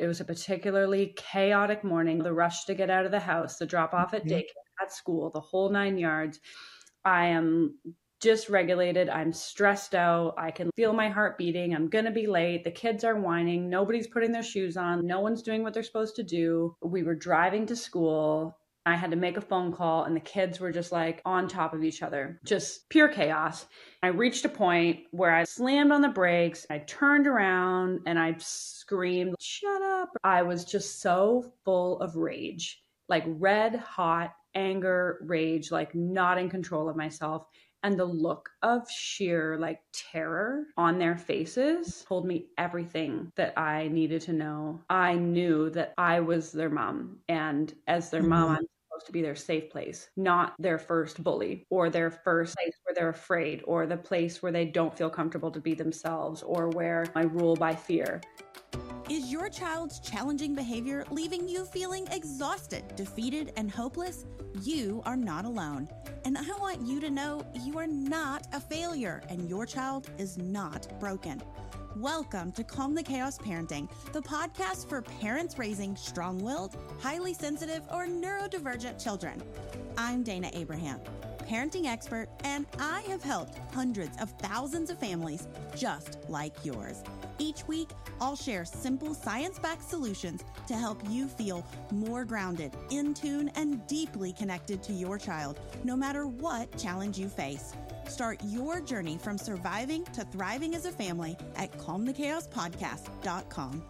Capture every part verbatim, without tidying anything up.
It was a particularly chaotic morning, the rush to get out of the house, the drop off at daycare, at school, the whole nine yards. I am dysregulated. I'm stressed out. I can feel my heart beating. I'm going to be late. The kids are whining. Nobody's putting their shoes on. No one's doing what they're supposed to do. We were driving to school. I had to make a phone call and the kids were just like on top of each other, just pure chaos. I reached a point where I slammed on the brakes. I turned around and I screamed, "Shut up." I was just so full of rage, like red hot anger, rage, like not in control of myself. And the look of sheer like terror on their faces told me everything that I needed to know. I knew that I was their mom. And as their mom, I'm supposed to be their safe place, not their first bully or their first place where they're afraid or the place where they don't feel comfortable to be themselves or where I rule by fear. Is your child's challenging behavior leaving you feeling exhausted, defeated, and hopeless? You are not alone. And I want you to know you are not a failure and your child is not broken. Welcome to Calm the Chaos Parenting, the podcast for parents raising strong-willed, highly sensitive, or neurodivergent children. I'm Dana Abraham, parenting expert, and I have helped hundreds of thousands of families just like yours. Each week, I'll share simple science-backed solutions to help you feel more grounded, in tune, and deeply connected to your child, no matter what challenge you face. Start your journey from surviving to thriving as a family at calm the chaos podcast dot com.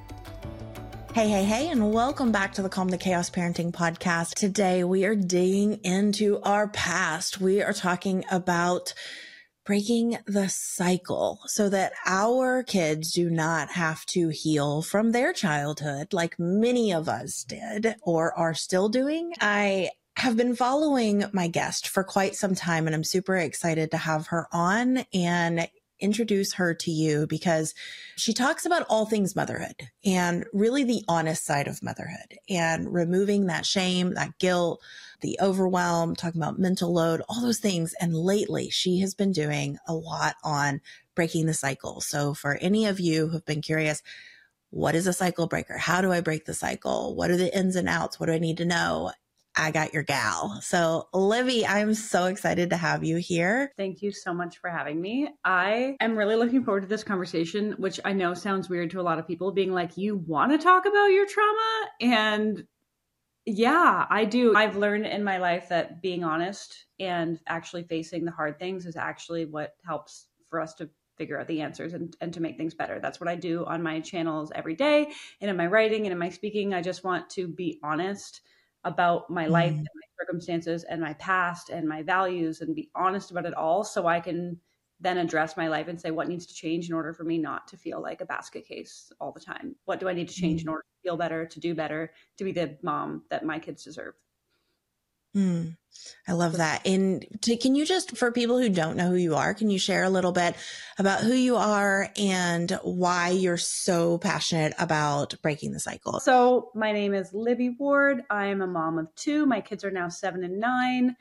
Hey, hey, hey, and welcome back to the Calm the Chaos Parenting Podcast. Today, we are digging into our past. We are talking about breaking the cycle so that our kids do not have to heal from their childhood like many of us did or are still doing. I have been following my guest for quite some time, and I'm super excited to have her on and introduce her to you because she talks about all things motherhood and really the honest side of motherhood and removing that shame, that guilt, the overwhelm, talking about mental load, all those things. And lately she has been doing a lot on breaking the cycle. So for any of you who've been curious, what is a cycle breaker? How do I break the cycle? What are the ins and outs? What do I need to know? I got your gal. So Libby, I'm so excited to have you here. Thank you so much for having me. I am really looking forward to this conversation, which I know sounds weird to a lot of people, being like, you want to talk about your trauma? And yeah, I do. I've learned in my life that being honest and actually facing the hard things is actually what helps for us to figure out the answers and, and to make things better. That's what I do on my channels every day. And in my writing and in my speaking, I just want to be honest about my life mm. and my circumstances and my past and my values and be honest about it all so I can then address my life and say what needs to change in order for me not to feel like a basket case all the time. What do I need to change mm. in order to feel better, to do better, to be the mom that my kids deserve? Mm, I love that. And to, can you just, for people who don't know who you are, can you share a little bit about who you are and why you're so passionate about breaking the cycle? So my name is Libby Ward. I'm a mom of two. My kids are now seven and nine.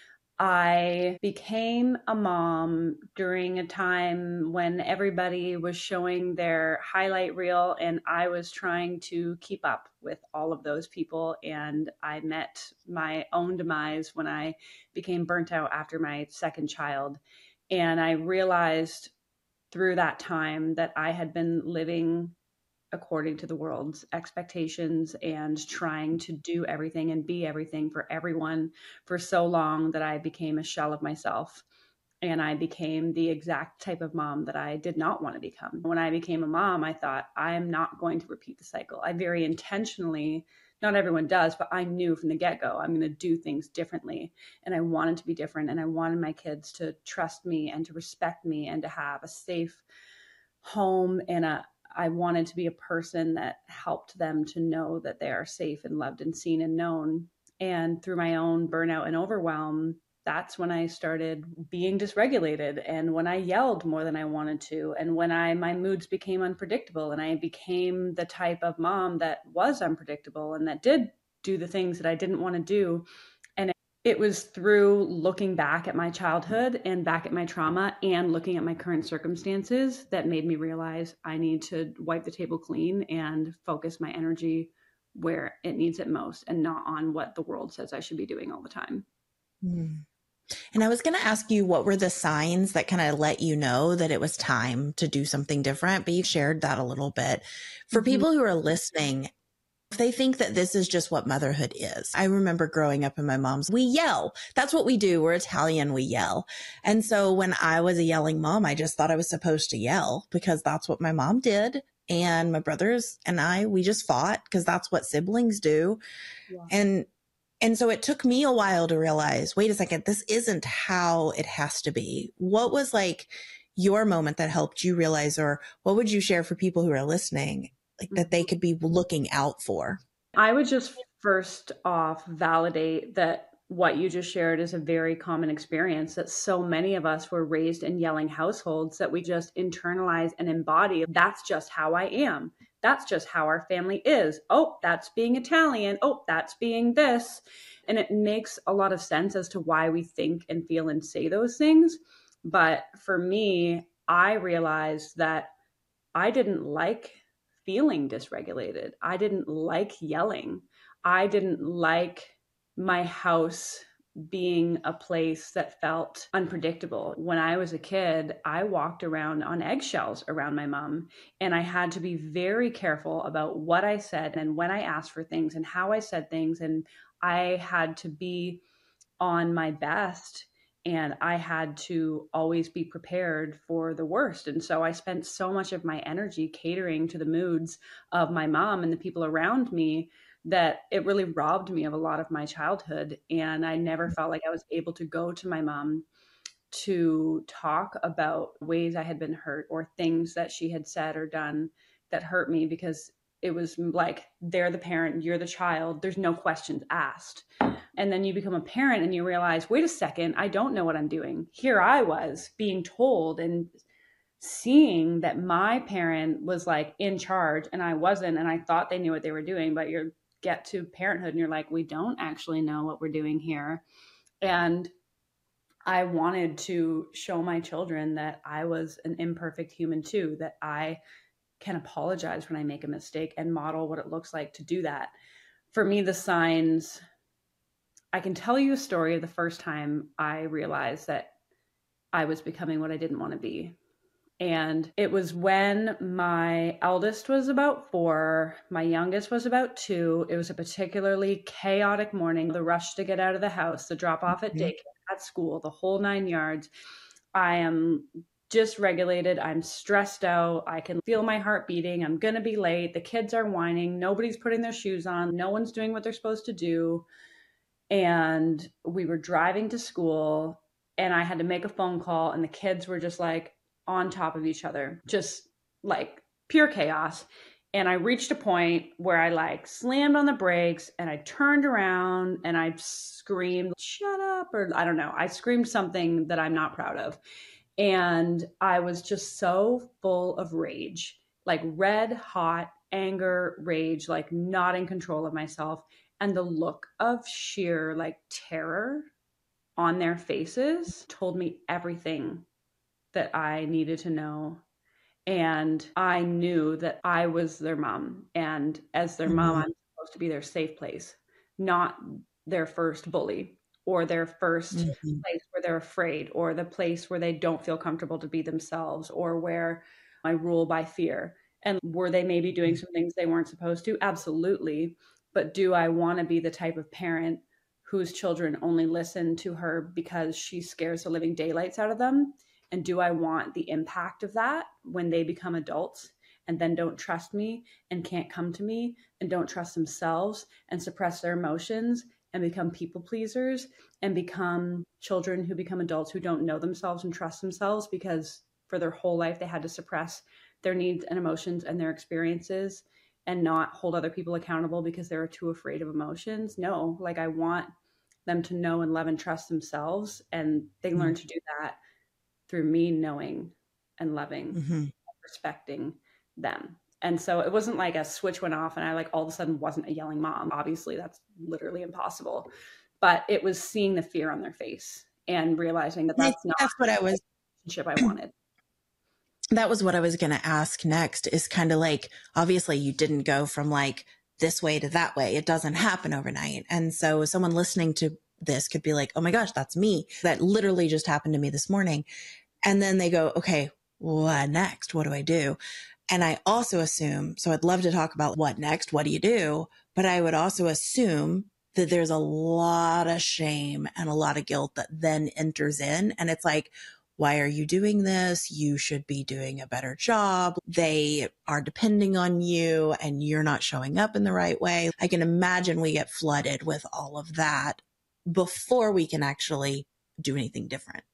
I became a mom during a time when everybody was showing their highlight reel and I was trying to keep up with all of those people. And I met my own demise when I became burnt out after my second child. And I realized through that time that I had been living according to the world's expectations and trying to do everything and be everything for everyone for so long that I became a shell of myself. And I became the exact type of mom that I did not want to become. When I became a mom, I thought, I am not going to repeat the cycle. I very intentionally, not everyone does, but I knew from the get-go, I'm going to do things differently. And I wanted to be different. And I wanted my kids to trust me and to respect me and to have a safe home and a I wanted to be a person that helped them to know that they are safe and loved and seen and known. And through my own burnout and overwhelm, that's when I started being dysregulated and when I yelled more than I wanted to. And when I, my moods became unpredictable and I became the type of mom that was unpredictable and that did do the things that I didn't want to do. And it was through looking back at my childhood and back at my trauma and looking at my current circumstances that made me realize I need to wipe the table clean and focus my energy where it needs it most and not on what the world says I should be doing all the time. Mm. And I was going to ask you, what were the signs that kind of let you know that it was time to do something different? But you shared that a little bit. For Mm-hmm. people who are listening, if they think that this is just what motherhood is. I remember growing up in my mom's, we yell. That's what we do. We're Italian. We yell. And so when I was a yelling mom, I just thought I was supposed to yell because that's what my mom did. And my brothers and I, we just fought because that's what siblings do. Yeah. And And so it took me a while to realize, wait a second, this isn't how it has to be. What was like your moment that helped you realize, or what would you share for people who are listening, like that they could be looking out for? I would just first off validate that what you just shared is a very common experience, that so many of us were raised in yelling households that we just internalize and embody. That's just how I am. That's just how our family is. Oh, that's being Italian. Oh, that's being this. And it makes a lot of sense as to why we think and feel and say those things. But for me, I realized that I didn't like feeling dysregulated. I didn't like yelling. I didn't like my house being a place that felt unpredictable. When I was a kid, I walked around on eggshells around my mom, and I had to be very careful about what I said and when I asked for things and how I said things. And I had to be on my best, and I had to always be prepared for the worst. And so I spent so much of my energy catering to the moods of my mom and the people around me that it really robbed me of a lot of my childhood. And I never felt like I was able to go to my mom to talk about ways I had been hurt or things that she had said or done that hurt me, because it was like, they're the parent, you're the child, there's no questions asked. And then you become a parent and you realize, wait a second, I don't know what I'm doing. Here I was being told and seeing that my parent was like in charge and I wasn't, and I thought they knew what they were doing. But you get to parenthood and you're like, we don't actually know what we're doing here. And I wanted to show my children that I was an imperfect human too, that I can apologize when I make a mistake and model what it looks like to do that. For me, the signs, I can tell you a story of the first time I realized that I was becoming what I didn't want to be. And it was when my eldest was about four, my youngest was about two. It was a particularly chaotic morning, the rush to get out of the house, the drop off at daycare, at school, the whole nine yards. I am dysregulated. I'm stressed out. I can feel my heart beating. I'm going to be late. The kids are whining. Nobody's putting their shoes on. No one's doing what they're supposed to do. And we were driving to school and I had to make a phone call, and the kids were just like on top of each other, just like pure chaos. And I reached a point where I like slammed on the brakes and I turned around and I screamed, shut up, or I don't know. I screamed something that I'm not proud of. And I was just so full of rage, like red hot anger, rage, like not in control of myself. And the look of sheer like terror on their faces told me everything that I needed to know. And I knew that I was their mom. And as their mm-hmm. mom, I'm supposed to be their safe place, not their first bully or their first mm-hmm. place where they're afraid, or the place where they don't feel comfortable to be themselves, or where I rule by fear. And were they maybe doing some things they weren't supposed to? Absolutely. But do I want to be the type of parent whose children only listen to her because she scares the living daylights out of them? And do I want the impact of that when they become adults and then don't trust me and can't come to me and don't trust themselves and suppress their emotions and become people pleasers and become children who become adults who don't know themselves and trust themselves because for their whole life they had to suppress their needs and emotions and their experiences and not hold other people accountable because they were too afraid of emotions? No, like I want them to know and love and trust themselves, and they mm-hmm. learn to do that through me knowing and loving mm-hmm. and respecting them. And so it wasn't like a switch went off and I like all of a sudden wasn't a yelling mom. Obviously that's literally impossible. but it was seeing the fear on their face and realizing that that's not that's what I was the relationship I wanted. That was what I was going to ask next, is kind of like, obviously you didn't go from like this way to that way. It doesn't happen overnight. And so someone listening to this could be like, oh my gosh, that's me. That literally just happened to me this morning. And then they go, okay, what next? What do I do? And I also assume, so I'd love to talk about what next, what do you do? But I would also assume that there's a lot of shame and a lot of guilt that then enters in. And it's like, why are you doing this? You should be doing a better job. They are depending on you and you're not showing up in the right way. I can imagine we get flooded with all of that before we can actually do anything different.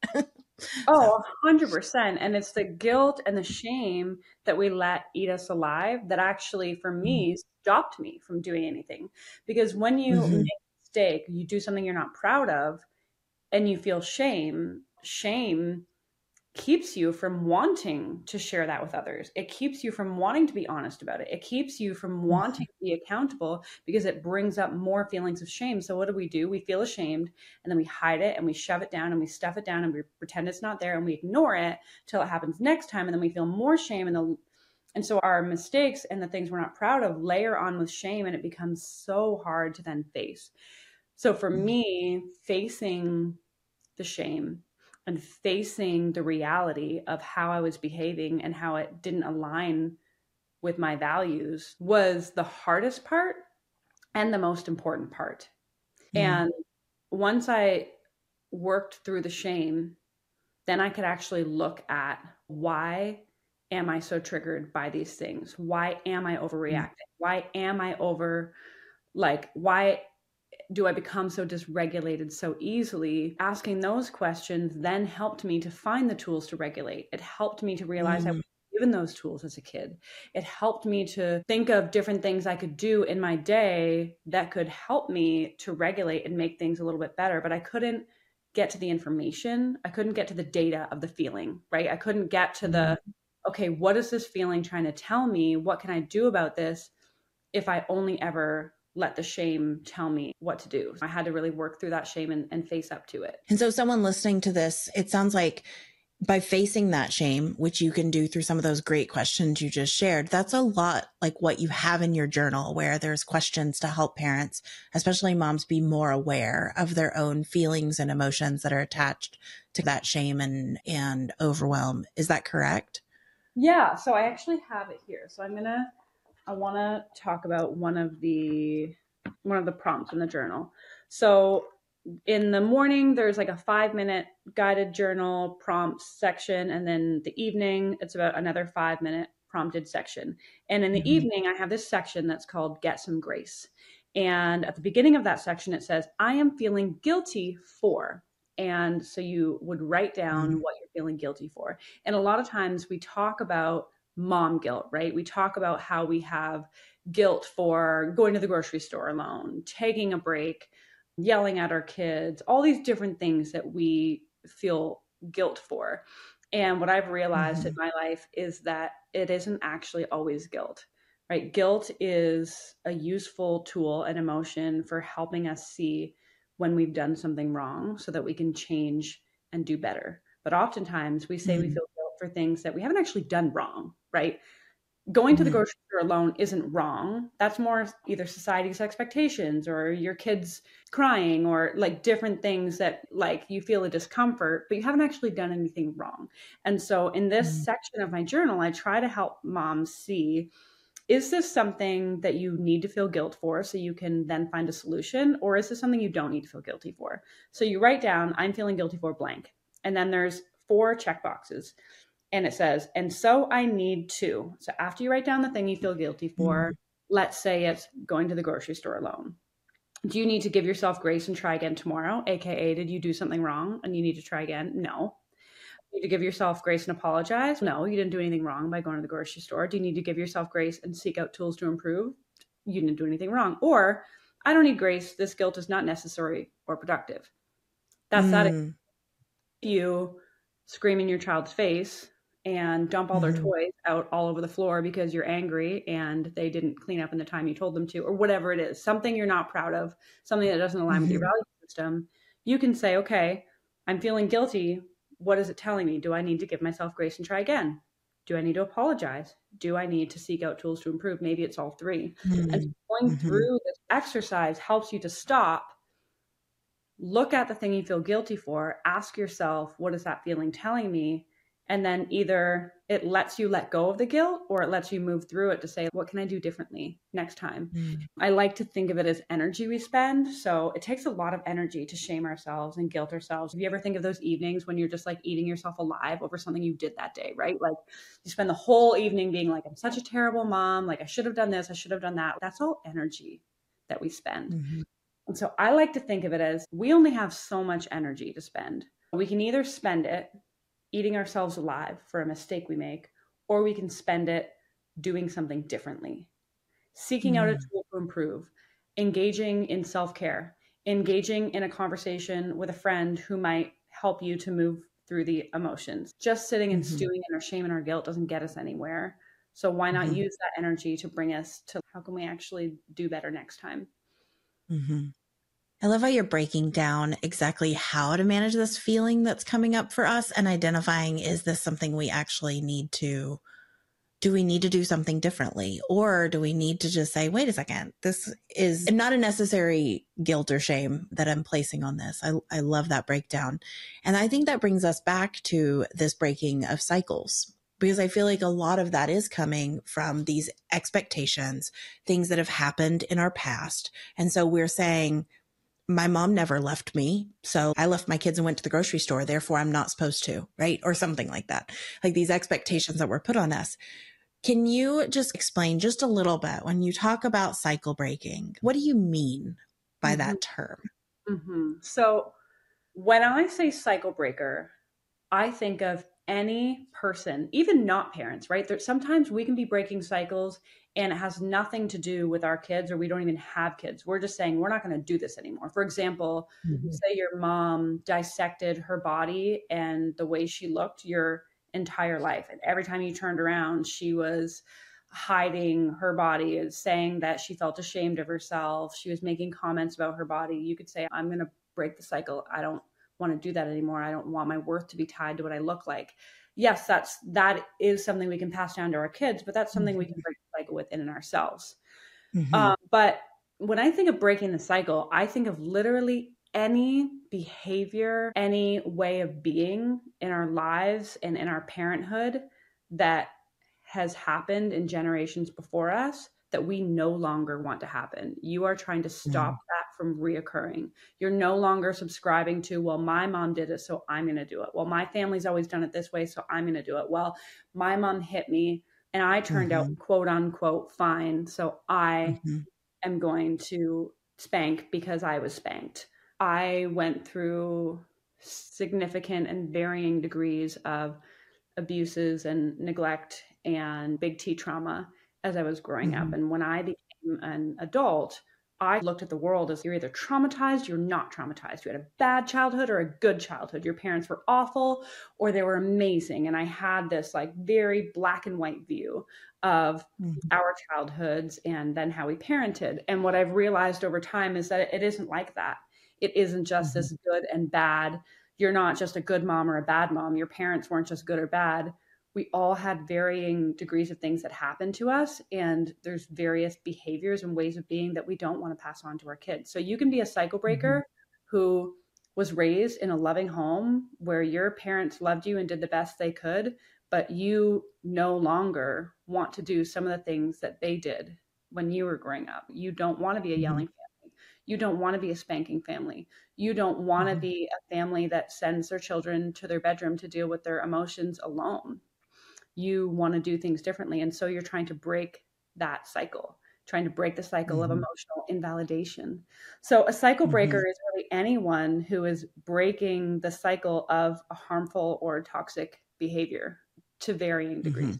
Oh, one hundred percent. And it's the guilt and the shame that we let eat us alive that actually, for me, stopped me from doing anything. Because when you mm-hmm. make a mistake, you do something you're not proud of, and you feel shame, shame keeps you from wanting to share that with others. It keeps you from wanting to be honest about it. It keeps you from wanting to be accountable because it brings up more feelings of shame. So what do we do? We feel ashamed and then we hide it and we shove it down and we stuff it down and we pretend it's not there and we ignore it till it happens next time. And then we feel more shame. And the, and so our mistakes and the things we're not proud of layer on with shame, and it becomes so hard to then face. So for me, facing the shame and facing the reality of how I was behaving and how it didn't align with my values was the hardest part and the most important part. Mm. And once I worked through the shame, then I could actually look at, why am I so triggered by these things? Why am I overreacting? Mm. Why am I over, like, why do I become so dysregulated so easily? Asking those questions then helped me to find the tools to regulate. It helped me to realize mm. I was given those tools as a kid. It helped me to think of different things I could do in my day that could help me to regulate and make things a little bit better. But I couldn't get to the information. I couldn't get to the data of the feeling, right? I couldn't get to the, okay, what is this feeling trying to tell me? What can I do about this if I only ever let the shame tell me what to do? I had to really work through that shame and, and face up to it. And so someone listening to this, it sounds like by facing that shame, which you can do through some of those great questions you just shared, that's a lot like what you have in your journal, where there's questions to help parents, especially moms, be more aware of their own feelings and emotions that are attached to that shame and, and overwhelm. Is that correct? Yeah. So I actually have it here. So I'm going to I want to talk about one of the one of the prompts in the journal. So in the morning, there's like a five minute guided journal prompts section. And then the evening, it's about another five minute prompted section. And in the mm-hmm. evening, I have this section that's called Get Some Grace. And at the beginning of that section, it says, I am feeling guilty for. And so you would write down mm-hmm. what you're feeling guilty for. And a lot of times we talk about mom guilt, right? We talk about how we have guilt for going to the grocery store alone, taking a break, yelling at our kids, all these different things that we feel guilt for. And what I've realized mm-hmm. in my life is that it isn't actually always guilt, right? Guilt is a useful tool and emotion for helping us see when we've done something wrong so that we can change and do better. But oftentimes we say mm-hmm. we feel guilt for things that we haven't actually done wrong, right? Going to the grocery store alone isn't wrong. That's more either society's expectations or your kids crying or like different things that like you feel a discomfort, but you haven't actually done anything wrong. And so in this mm-hmm. section of my journal, I try to help moms see, is this something that you need to feel guilt for so you can then find a solution? Or is this something you don't need to feel guilty for? So you write down, I'm feeling guilty for blank. And then there's four check boxes. And it says, and so I need to. So after you write down the thing you feel guilty for, mm-hmm. let's say it's going to the grocery store alone. Do you need to give yourself grace and try again tomorrow? A K A, did you do something wrong and you need to try again? No. Do you need to give yourself grace and apologize? No, you didn't do anything wrong by going to the grocery store. Do you need to give yourself grace and seek out tools to improve? You didn't do anything wrong. Or, I don't need grace. This guilt is not necessary or productive. That's mm. that. If you scream in your child's face and dump all their mm-hmm. toys out all over the floor because you're angry and they didn't clean up in the time you told them to, or whatever it is, something you're not proud of, something that doesn't align mm-hmm. with your values, system, you can say, okay, I'm feeling guilty. What is it telling me? Do I need to give myself grace and try again? Do I need to apologize? Do I need to seek out tools to improve? Maybe it's all three. Mm-hmm. And going mm-hmm. through this exercise helps you to stop, look at the thing you feel guilty for, ask yourself, what is that feeling telling me? And then either it lets you let go of the guilt or it lets you move through it to say, what can I do differently next time? Mm. I like to think of it as energy we spend. So it takes a lot of energy to shame ourselves and guilt ourselves. If you ever think of those evenings when you're just like eating yourself alive over something you did that day, right? Like you spend the whole evening being like, I'm such a terrible mom. Like I should have done this. I should have done that. That's all energy that we spend. Mm-hmm. And so I like to think of it as we only have so much energy to spend. We can either spend it eating ourselves alive for a mistake we make, or we can spend it doing something differently, seeking mm. out a tool to improve, engaging in self-care, engaging in a conversation with a friend who might help you to move through the emotions. Just sitting and mm-hmm. stewing in our shame and our guilt doesn't get us anywhere. So why not mm-hmm. use that energy to bring us to how can we actually do better next time? Mm-hmm. I love how you're breaking down exactly how to manage this feeling that's coming up for us and identifying, is this something we actually need to, do we need to do something differently? Or do we need to just say, wait a second, this is not a necessary guilt or shame that I'm placing on this. I, I love that breakdown. And I think that brings us back to this breaking of cycles, because I feel like a lot of that is coming from these expectations, things that have happened in our past. And so we're saying, my mom never left me, so I left my kids and went to the grocery store, therefore I'm not supposed to, right? Or something like that. Like these expectations that were put on us. Can you just explain just a little bit when you talk about cycle breaking, what do you mean by mm-hmm. that term? Mm-hmm. So when I say cycle breaker, I think of any person, even not parents, right? There, sometimes we can be breaking cycles and it has nothing to do with our kids, or we don't even have kids. We're just saying, we're not going to do this anymore. For example, mm-hmm. say your mom dissected her body and the way she looked your entire life. And every time you turned around, she was hiding her body, saying that she felt ashamed of herself. She was making comments about her body. You could say, I'm going to break the cycle. I don't want to do that anymore. I don't want my worth to be tied to what I look like. Yes, that's, that is something we can pass down to our kids, but that's something mm-hmm. we can break the cycle within ourselves. Mm-hmm. Um, but when I think of breaking the cycle, I think of literally any behavior, any way of being in our lives and in our parenthood that has happened in generations before us that we no longer want to happen. You are trying to stop mm. that from reoccurring. You're no longer subscribing to, well, my mom did it, so I'm going to do it. Well, my family's always done it this way, so I'm going to do it. Well, my mom hit me and I turned mm-hmm. out quote unquote fine, so I mm-hmm. am going to spank because I was spanked. I went through significant and varying degrees of abuses and neglect and big T trauma as I was growing mm-hmm. up. And when I became an adult, I looked at the world as you're either traumatized, you're not traumatized. You had a bad childhood or a good childhood. Your parents were awful or they were amazing. And I had this like very black and white view of mm-hmm. our childhoods and then how we parented. And what I've realized over time is that it isn't like that. It isn't just mm-hmm. this good and bad. You're not just a good mom or a bad mom. Your parents weren't just good or bad. We all had varying degrees of things that happened to us. And there's various behaviors and ways of being that we don't want to pass on to our kids. So you can be a cycle breaker mm-hmm. who was raised in a loving home where your parents loved you and did the best they could, but you no longer want to do some of the things that they did when you were growing up. You don't want to be a yelling mm-hmm. family. You don't want to be a spanking family. You don't want to mm-hmm. be a family that sends their children to their bedroom to deal with their emotions alone. You want to do things differently. And so you're trying to break that cycle, trying to break the cycle mm-hmm. of emotional invalidation. So a cycle breaker mm-hmm. is really anyone who is breaking the cycle of a harmful or toxic behavior to varying degrees.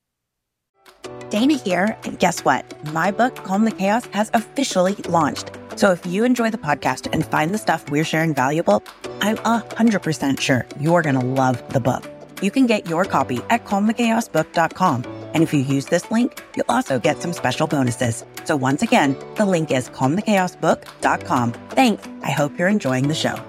Mm-hmm. Dana here. And guess what? My book, Calm the Chaos, has officially launched. So if you enjoy the podcast and find the stuff we're sharing valuable, I'm one hundred percent sure you're going to love the book. You can get your copy at calm the chaos book dot com. And if you use this link, you'll also get some special bonuses. So once again, the link is calm the chaos book dot com. Thanks. I hope you're enjoying the show.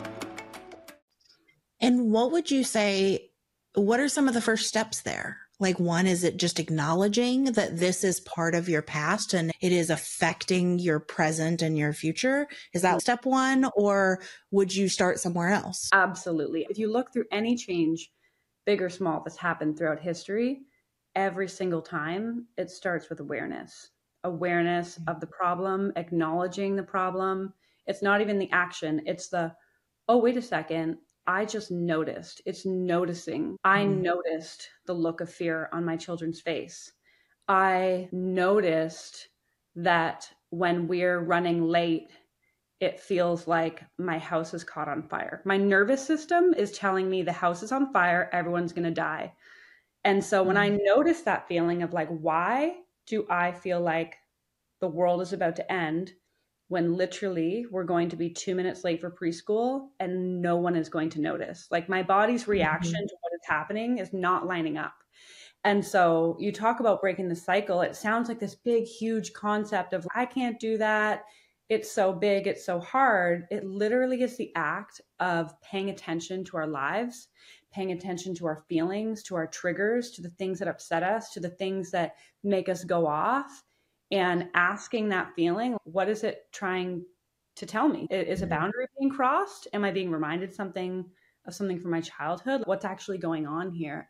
And what would you say, what are some of the first steps there? Like, one, is it just acknowledging that this is part of your past and it is affecting your present and your future? Is that step one, or would you start somewhere else? Absolutely. If you look through any change, big or small, that's happened throughout history, every single time it starts with awareness. Awareness of the problem, acknowledging the problem. It's not even the action. It's the, oh, wait a second. I just noticed. It's noticing. I mm. noticed the look of fear on my children's face. I noticed that when we're running late, it feels like my house is caught on fire. My nervous system is telling me the house is on fire, everyone's going to die. And so when mm. I notice that feeling of like, why do I feel like the world is about to end when literally we're going to be two minutes late for preschool and no one is going to notice? Like, my body's reaction mm-hmm. to what is happening is not lining up. And so you talk about breaking the cycle. It sounds like this big, huge concept of, I can't do that. It's so big. It's so hard. It literally is the act of paying attention to our lives, paying attention to our feelings, to our triggers, to the things that upset us, to the things that make us go off, and asking that feeling, what is it trying to tell me? Is a boundary being crossed? Am I being reminded something of something from my childhood? What's actually going on here?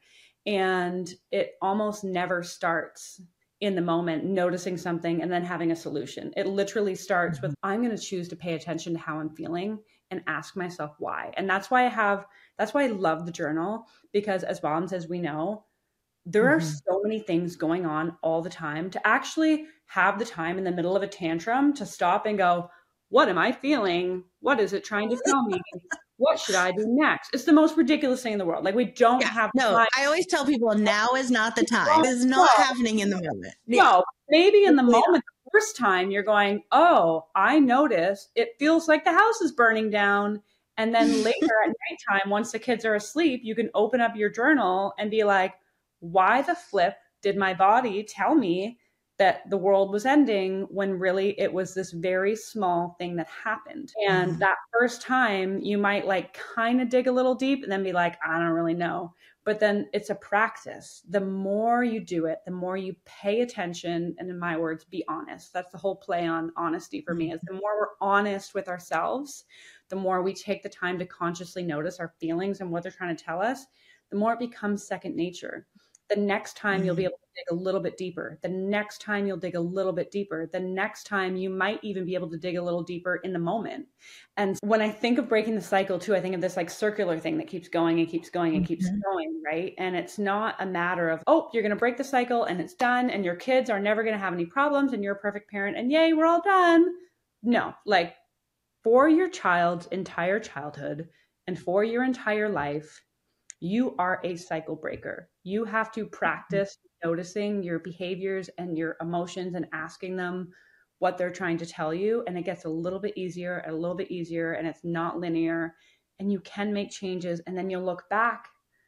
And it almost never starts in the moment, noticing something and then having a solution. It literally starts with, I'm going to choose to pay attention to how I'm feeling and ask myself why. And that's why I have, that's why I love the journal, because as moms, as we know, there mm-hmm. are so many things going on all the time. To actually have the time in the middle of a tantrum to stop and go, what am I feeling? What is it trying to tell me? What should I do next? It's the most ridiculous thing in the world. Like, we don't yeah, have no, time. I always tell people now is not the time. It is not no. happening in the moment. Yeah. No, maybe in the yeah. moment, the first time you're going, oh, I noticed it feels like the house is burning down. And then later at nighttime, once the kids are asleep, you can open up your journal and be like, why the flip did my body tell me that the world was ending when really it was this very small thing that happened? And mm-hmm. that first time you might like kind of dig a little deep and then be like, I don't really know. But then it's a practice. The more you do it, the more you pay attention. And in my words, be honest. That's the whole play on honesty for me, is the more we're honest with ourselves, the more we take the time to consciously notice our feelings and what they're trying to tell us, the more it becomes second nature. The next time mm-hmm. you'll be able to dig a little bit deeper. The next time you'll dig a little bit deeper. The next time you might even be able to dig a little deeper in the moment. And when I think of breaking the cycle too, I think of this like circular thing that keeps going and keeps going and mm-hmm. keeps going, right? And it's not a matter of, oh, you're going to break the cycle and it's done and your kids are never going to have any problems and you're a perfect parent and yay, we're all done. No, like for your child's entire childhood and for your entire life, you are a cycle breaker. You have to practice noticing your behaviors and your emotions and asking them what they're trying to tell you. And it gets a little bit easier, a little bit easier, and it's not linear. And you can make changes. And then you'll look back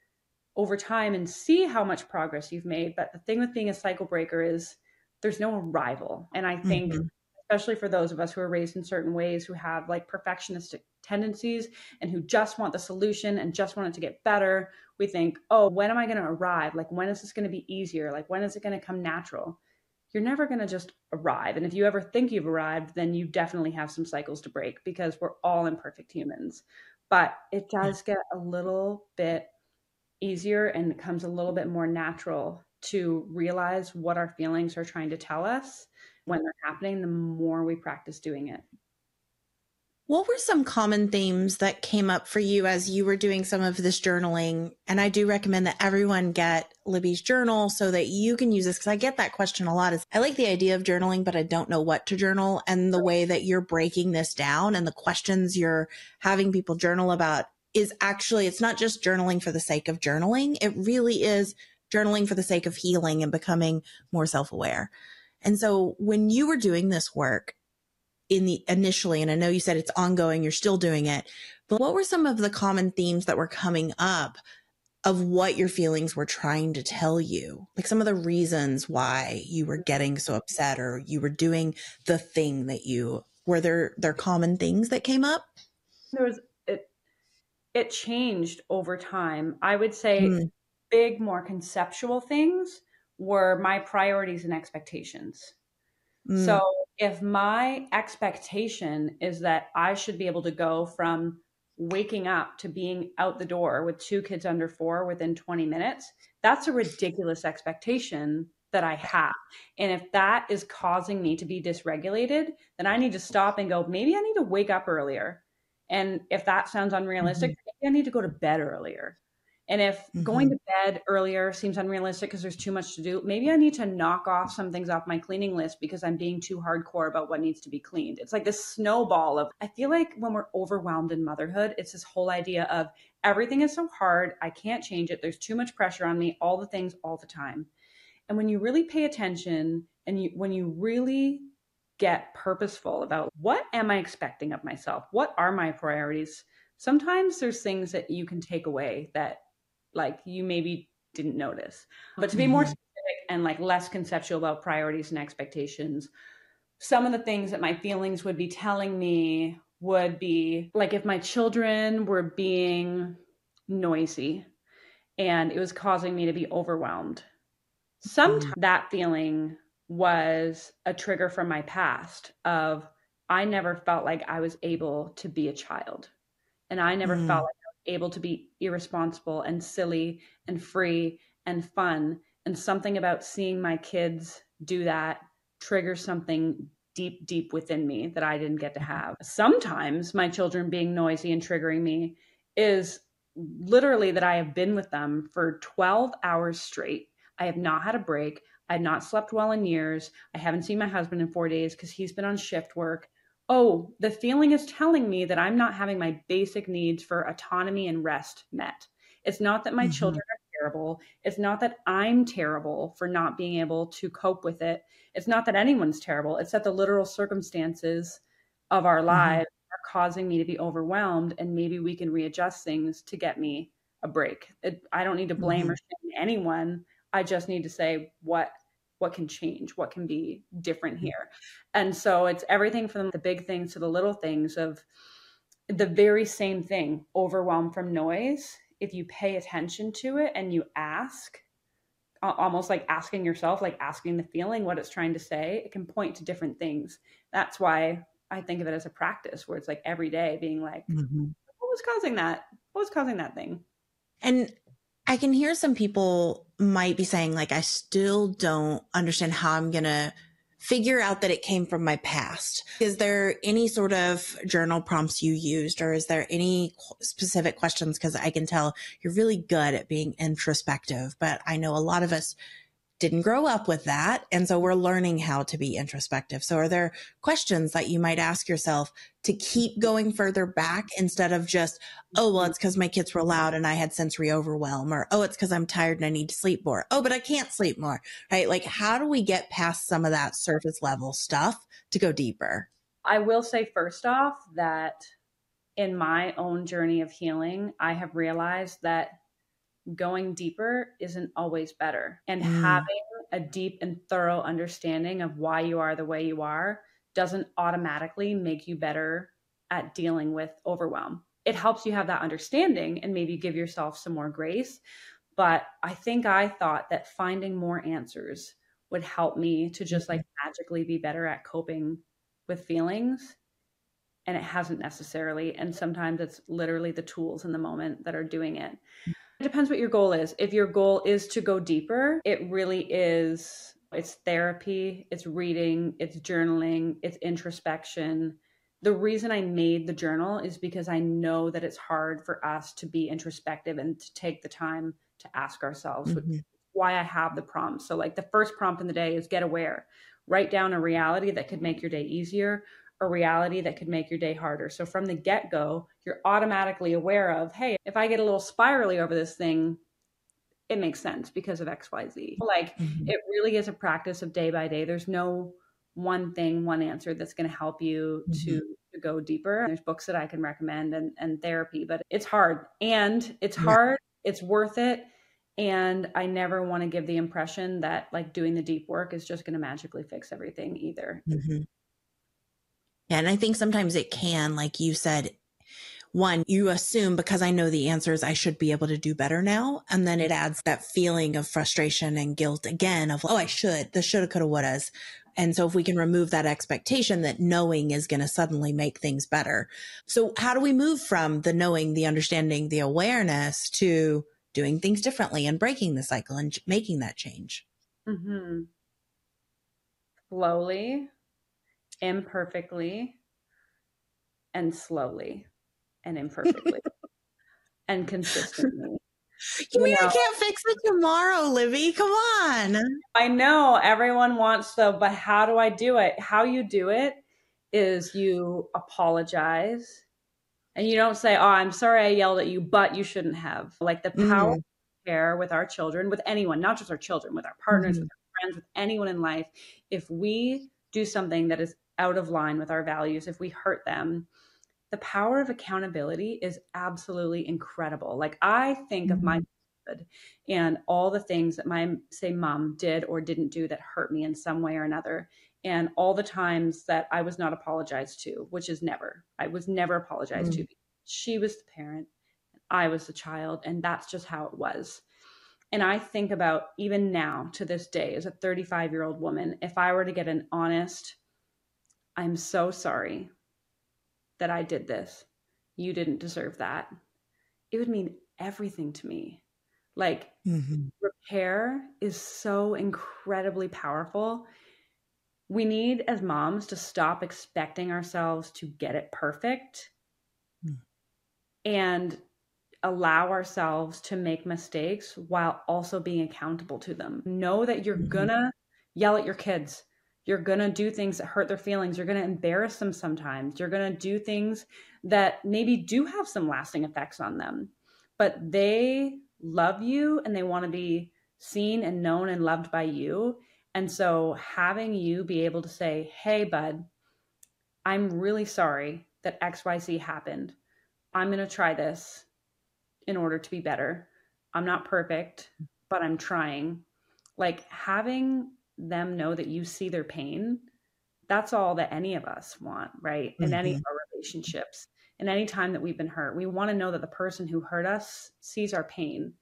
over time and see how much progress you've made. But the thing with being a cycle breaker is there's no arrival. And I think, mm-hmm. especially for those of us who are raised in certain ways, who have like perfectionistic tendencies and who just want the solution and just want it to get better, we think, oh, when am I going to arrive? Like, when is this going to be easier? Like, when is it going to come natural? You're never going to just arrive. And if you ever think you've arrived, then you definitely have some cycles to break, because we're all imperfect humans. But it does get a little bit easier and it comes a little bit more natural to realize what our feelings are trying to tell us when they're happening, the more we practice doing it. What were some common themes that came up for you as you were doing some of this journaling? And I do recommend that everyone get Libby's journal so that you can use this, because I get that question a lot. Is I like the idea of journaling, but I don't know what to journal. And the way that you're breaking this down and the questions you're having people journal about is actually, it's not just journaling for the sake of journaling. It really is journaling for the sake of healing and becoming more self-aware. And so when you were doing this work, in the initially, and I know you said it's ongoing, you're still doing it, but what were some of the common themes that were coming up of what your feelings were trying to tell you, like some of the reasons why you were getting so upset or you were doing the thing that you were there, there common things that came up? There was, it, it changed over time. I would say Mm. big, more conceptual things were my priorities and expectations. Mm. So if my expectation is that I should be able to go from waking up to being out the door with two kids under four within twenty minutes, that's a ridiculous expectation that I have. And if that is causing me to be dysregulated, then I need to stop and go, maybe I need to wake up earlier. And if that sounds unrealistic, Mm-hmm. maybe I need to go to bed earlier. And if Mm-hmm. going to bed earlier seems unrealistic because there's too much to do, maybe I need to knock off some things off my cleaning list because I'm being too hardcore about what needs to be cleaned. It's like this snowball of, I feel like when we're overwhelmed in motherhood, it's this whole idea of everything is so hard. I can't change it. There's too much pressure on me, all the things all the time. And when you really pay attention and you, when you really get purposeful about what am I expecting of myself? What are my priorities? Sometimes there's things that you can take away that like you maybe didn't notice. But to be more specific and like less conceptual about priorities and expectations, some of the things that my feelings would be telling me would be like if my children were being noisy and it was causing me to be overwhelmed. Sometimes mm. that feeling was a trigger from my past of I never felt like I was able to be a child. And I never mm. felt like I was able to be irresponsible and silly and free and fun. And something about seeing my kids do that triggers something deep, deep within me that I didn't get to have. Sometimes my children being noisy and triggering me is literally that I have been with them for twelve hours straight. I have not had a break. I have not slept well in years. I haven't seen my husband in four days because he's been on shift work. Oh, the feeling is telling me that I'm not having my basic needs for autonomy and rest met. It's not that my mm-hmm. children are terrible. It's not that I'm terrible for not being able to cope with it. It's not that anyone's terrible. It's that the literal circumstances of our lives mm-hmm. are causing me to be overwhelmed, and maybe we can readjust things to get me a break. It, I don't need to blame mm-hmm. or shame anyone. I just need to say what what can change, what can be different here. And so it's everything from the big things to the little things of the very same thing, overwhelm from noise. If you pay attention to it and you ask, almost like asking yourself, like asking the feeling what it's trying to say, it can point to different things. That's why I think of it as a practice where it's like every day being like, mm-hmm. what was causing that? What was causing that thing? And I can hear some people might be saying, like, I still don't understand how I'm going to figure out that it came from my past. Is there any sort of journal prompts you used, or is there any specific questions? Because I can tell you're really good at being introspective, but I know a lot of us didn't grow up with that. And so we're learning how to be introspective. So are there questions that you might ask yourself to keep going further back instead of just, oh, well, it's because my kids were loud and I had sensory overwhelm, or, oh, it's because I'm tired and I need to sleep more. Oh, but I can't sleep more, right? Like, how do we get past some of that surface level stuff to go deeper? I will say first off that in my own journey of healing, I have realized that going deeper isn't always better. And mm. having a deep and thorough understanding of why you are the way you are doesn't automatically make you better at dealing with overwhelm. It helps you have that understanding and maybe give yourself some more grace. But I think I thought that finding more answers would help me to just like magically be better at coping with feelings. And it hasn't necessarily. And sometimes it's literally the tools in the moment that are doing it. It depends what your goal is. If your goal is to go deeper, it really is, it's therapy, it's reading, it's journaling, it's introspection. The reason I made the journal is because I know that it's hard for us to be introspective and to take the time to ask ourselves, mm-hmm. which is why I have the prompts. So like the first prompt in the day is get aware. Write down a reality that could make your day easier, a reality that could make your day harder. So from the get-go, you're automatically aware of, hey, if I get a little spirally over this thing, it makes sense because of X, Y, Z. Like mm-hmm. it really is a practice of day by day. There's no one thing, one answer that's going to help you mm-hmm. to, to go deeper. There's books that I can recommend and, and therapy, but it's hard. And it's yeah. hard it's worth it. And I never want to give the impression that like doing the deep work is just going to magically fix everything either. Mm-hmm. Yeah, and I think sometimes it can, like you said, one, you assume because I know the answers, I should be able to do better now. And then it adds that feeling of frustration and guilt again of, oh, I should, the shoulda, coulda, wouldas. And so if we can remove that expectation that knowing is going to suddenly make things better. So how do we move from the knowing, the understanding, the awareness to doing things differently and breaking the cycle and making that change? Mm-hmm. Slowly, imperfectly, and slowly and imperfectly and consistently. You, you mean know, I can't fix it tomorrow, Livy? Come on. I know everyone wants to, but how do I do it? How you do it is you apologize and you don't say, oh, I'm sorry I yelled at you, but you shouldn't have. Like the power Mm-hmm. of care with our children, with anyone, not just our children, with our partners, Mm-hmm. with our friends, with anyone in life. If we do something that is out of line with our values, if we hurt them, the power of accountability is absolutely incredible. Like I think Mm-hmm. of my childhood and all the things that my, say, mom did or didn't do that hurt me in some way or another. And all the times that I was not apologized to, which is never, I was never apologized Mm-hmm. to. She was the parent, I was the child, and that's just how it was. And I think about even now to this day as a thirty-five year old woman, if I were to get an honest, I'm so sorry that I did this. You didn't deserve that. It would mean everything to me. Like Mm-hmm. repair is so incredibly powerful. We need as moms to stop expecting ourselves to get it perfect mm. and allow ourselves to make mistakes while also being accountable to them. Know that you're mm-hmm. gonna yell at your kids. You're going to do things that hurt their feelings. You're going to embarrass them sometimes. You're going to do things that maybe do have some lasting effects on them. But they love you and they want to be seen and known and loved by you. And so having you be able to say, hey, bud, I'm really sorry that X Y Z happened. I'm going to try this in order to be better. I'm not perfect, but I'm trying. Like having them know that you see their pain, that's all that any of us want, right? Mm-hmm. In any of our relationships, in any time that we've been hurt, we want to know that the person who hurt us sees our pain.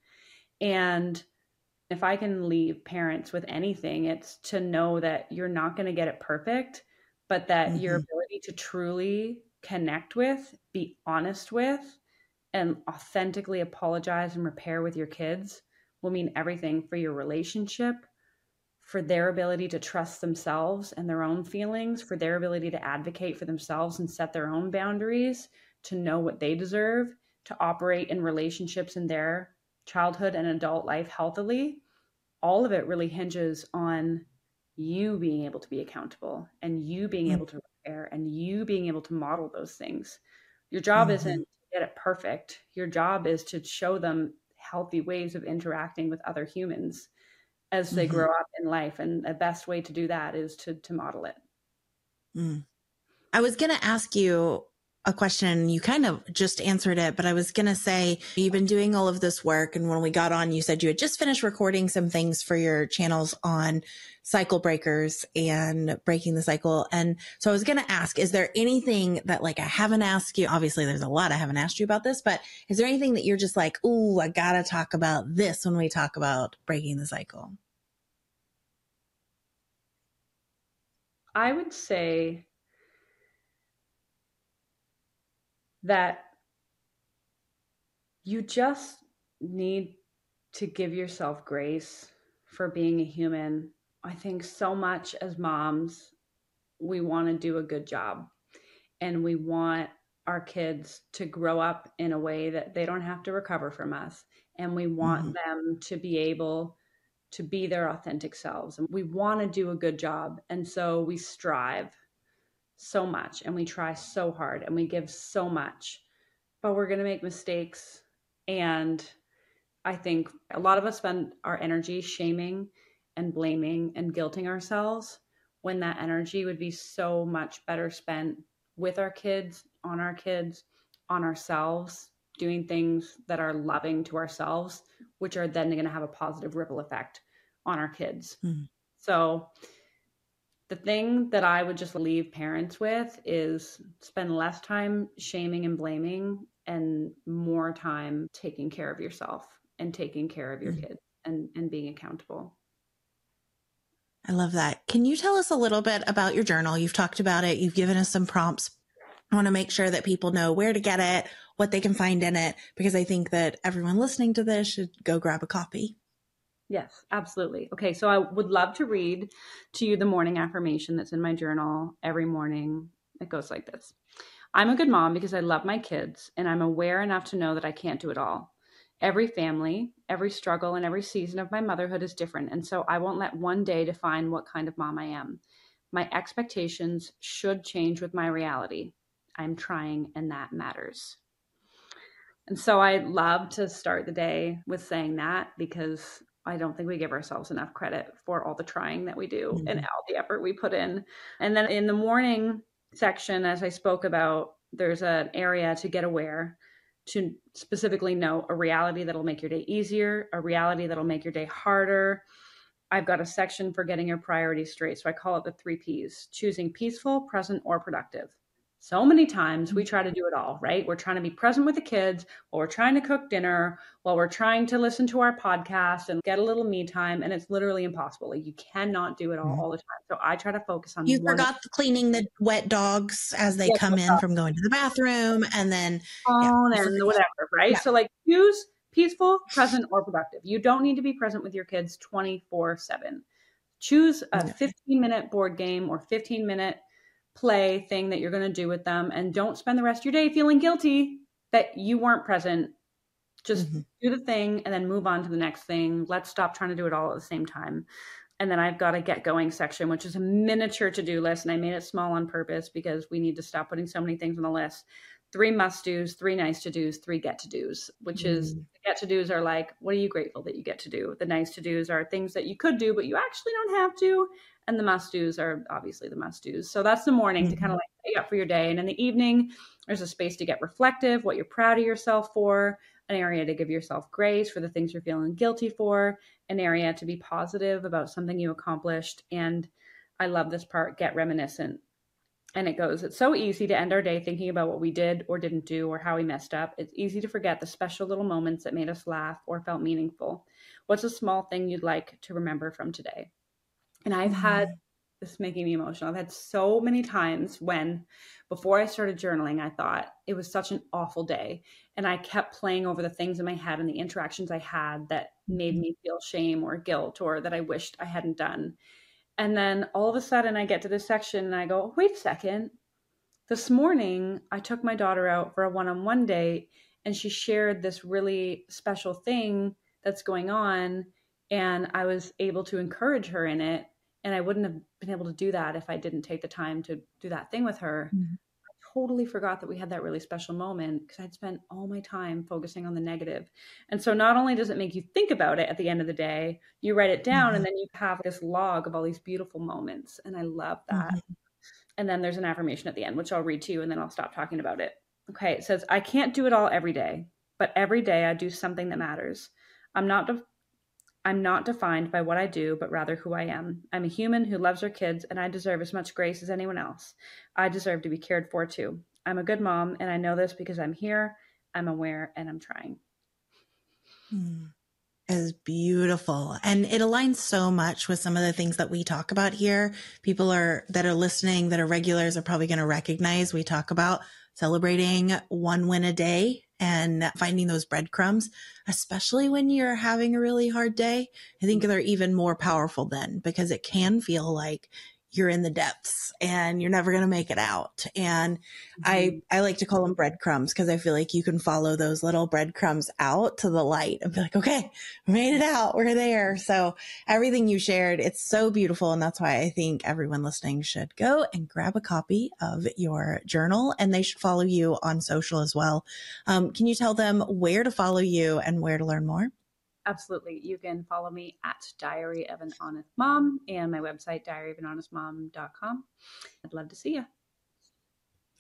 And if I can leave parents with anything, it's to know that you're not going to get it perfect, but that mm-hmm. your ability to truly connect with, be honest with, and authentically apologize and repair with your kids will mean everything for your relationship, for their ability to trust themselves and their own feelings, for their ability to advocate for themselves and set their own boundaries, to know what they deserve, to operate in relationships in their childhood and adult life healthily. All of it really hinges on you being able to be accountable and you being mm-hmm. able to repair and you being able to model those things. Your job mm-hmm. isn't to get it perfect. Your job is to show them healthy ways of interacting with other humans as they mm-hmm. grow up in life. And the best way to do that is to to model it. Mm. I was going to ask you a question. You kind of just answered it, but I was going to say, you've been doing all of this work. And when we got on, you said you had just finished recording some things for your channels on cycle breakers and breaking the cycle. And so I was going to ask, is there anything that like I haven't asked you? Obviously there's a lot I haven't asked you about this, but is there anything that you're just like, ooh, I got to talk about this when we talk about breaking the cycle? I would say that you just need to give yourself grace for being a human. I think so much as moms, we want to do a good job and we want our kids to grow up in a way that they don't have to recover from us. And we want mm-hmm. them to be able to be their authentic selves. And we want to do a good job. And so we strive so much and we try so hard and we give so much, but we're going to make mistakes. And I think a lot of us spend our energy shaming and blaming and guilting ourselves when that energy would be so much better spent with our kids, on our kids, on ourselves, doing things that are loving to ourselves, which are then going to have a positive ripple effect on our kids. Mm-hmm. So the thing that I would just leave parents with is spend less time shaming and blaming and more time taking care of yourself and taking care of your mm-hmm. kids and, and being accountable. I love that. Can you tell us a little bit about your journal? You've talked about it. You've given us some prompts. I want to make sure that people know where to get it, what they can find in it, because I think that everyone listening to this should go grab a copy. Yes, absolutely. Okay, so I would love to read to you the morning affirmation that's in my journal every morning. It goes like this. I'm a good mom because I love my kids, and I'm aware enough to know that I can't do it all. Every family, every struggle, and every season of my motherhood is different, and so I won't let one day define what kind of mom I am. My expectations should change with my reality. I'm trying, and that matters. And so I love to start the day with saying that, because I don't think we give ourselves enough credit for all the trying that we do mm-hmm. and all the effort we put in. And then in the morning section, as I spoke about, there's an area to get aware, to specifically know a reality that'll make your day easier, a reality that'll make your day harder. I've got a section for getting your priorities straight. So I call it the three Ps: choosing peaceful, present, or productive. So many times we try to do it all, right? We're trying to be present with the kids while we're trying to cook dinner, while we're trying to listen to our podcast and get a little me time. And it's literally impossible. Like, you cannot do it all, all the time. So I try to focus on You one. forgot the cleaning the wet dogs as they yes, come in from going to the bathroom, and then phone yeah, and whatever, right? Yeah. So like, choose peaceful, present, or productive. You don't need to be present with your kids twenty-four seven. Choose a fifteen minute board game or fifteen minute play thing that you're going to do with them, and don't spend the rest of your day feeling guilty that you weren't present. Just mm-hmm. do the thing and then move on to the next thing. Let's stop trying to do it all at the same time. And then I've got a get going section, which is a miniature to-do list. And I made it small on purpose because we need to stop putting so many things on the list. Three must-dos, three nice-to-dos, three get-to-dos, which mm. is, the get-to-dos are like, what are you grateful that you get to do? The nice-to-dos are things that you could do, but you actually don't have to. And the must-dos are obviously the must-dos. So that's the morning mm-hmm. to kind of like pay up for your day. And in the evening, there's a space to get reflective, what you're proud of yourself for, an area to give yourself grace for the things you're feeling guilty for, an area to be positive about something you accomplished. And I love this part, get reminiscent. And it goes, it's so easy to end our day thinking about what we did or didn't do or how we messed up. It's easy to forget the special little moments that made us laugh or felt meaningful. What's a small thing you'd like to remember from today? And I've mm-hmm. had, this is making me emotional, I've had so many times when, before I started journaling, I thought it was such an awful day. And I kept playing over the things in my head and the interactions I had that made me feel shame or guilt or that I wished I hadn't done. And then all of a sudden I get to this section and I go, wait a second. This morning I took my daughter out for a one-on-one date and she shared this really special thing that's going on. And I was able to encourage her in it. And I wouldn't have been able to do that if I didn't take the time to do that thing with her. Mm-hmm. I totally forgot that we had that really special moment because I'd spent all my time focusing on the negative. And so not only does it make you think about it at the end of the day, you write it down mm-hmm. and then you have this log of all these beautiful moments. And I love that. Mm-hmm. And then there's an affirmation at the end, which I'll read to you and then I'll stop talking about it. Okay. It says, I can't do it all every day, but every day I do something that matters. I'm not de- I'm not defined by what I do, but rather who I am. I'm a human who loves her kids, and I deserve as much grace as anyone else. I deserve to be cared for too. I'm a good mom, and I know this because I'm here, I'm aware, and I'm trying. Hmm. Is beautiful. And it aligns so much with some of the things that we talk about here. People are that are listening, that are regulars, are probably going to recognize we talk about celebrating one win a day and finding those breadcrumbs, especially when you're having a really hard day. I think they're even more powerful then, because it can feel like you're in the depths and you're never going to make it out. And mm-hmm. I, I like to call them breadcrumbs because I feel like you can follow those little breadcrumbs out to the light and be like, okay, we made it out. We're there. So everything you shared, it's so beautiful. And that's why I think everyone listening should go and grab a copy of your journal, and they should follow you on social as well. Um, can you tell them where to follow you and where to learn more? Absolutely. You can follow me at Diary of an Honest Mom and my website, diary of an honest mom dot com. I'd love to see you.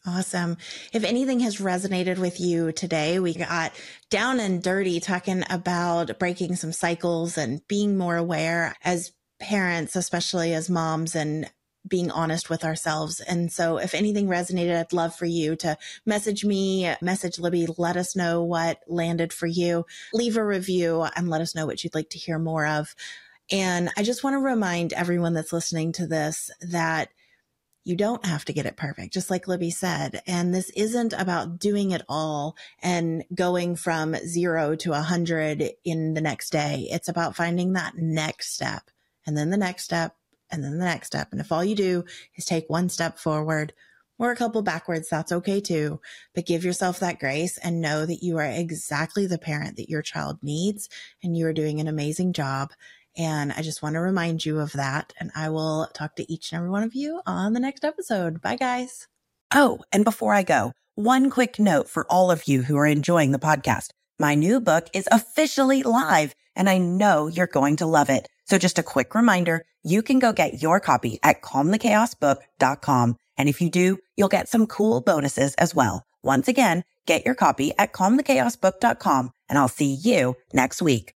Awesome. If anything has resonated with you today, we got down and dirty talking about breaking some cycles and being more aware as parents, especially as moms, and being honest with ourselves. And so if anything resonated, I'd love for you to message me, message Libby, let us know what landed for you, leave a review, and let us know what you'd like to hear more of. And I just want to remind everyone that's listening to this that you don't have to get it perfect, just like Libby said. And this isn't about doing it all and going from zero to a hundred in the next day. It's about finding that next step and then the next step and then the next step. And if all you do is take one step forward or a couple backwards, that's okay too. But give yourself that grace and know that you are exactly the parent that your child needs and you are doing an amazing job. And I just want to remind you of that. And I will talk to each and every one of you on the next episode. Bye, guys. Oh, and before I go, one quick note for all of you who are enjoying the podcast. My new book is officially live, and I know you're going to love it. So just a quick reminder, you can go get your copy at calm the chaos book dot com. And if you do, you'll get some cool bonuses as well. Once again, get your copy at calm the chaos book dot com, and I'll see you next week.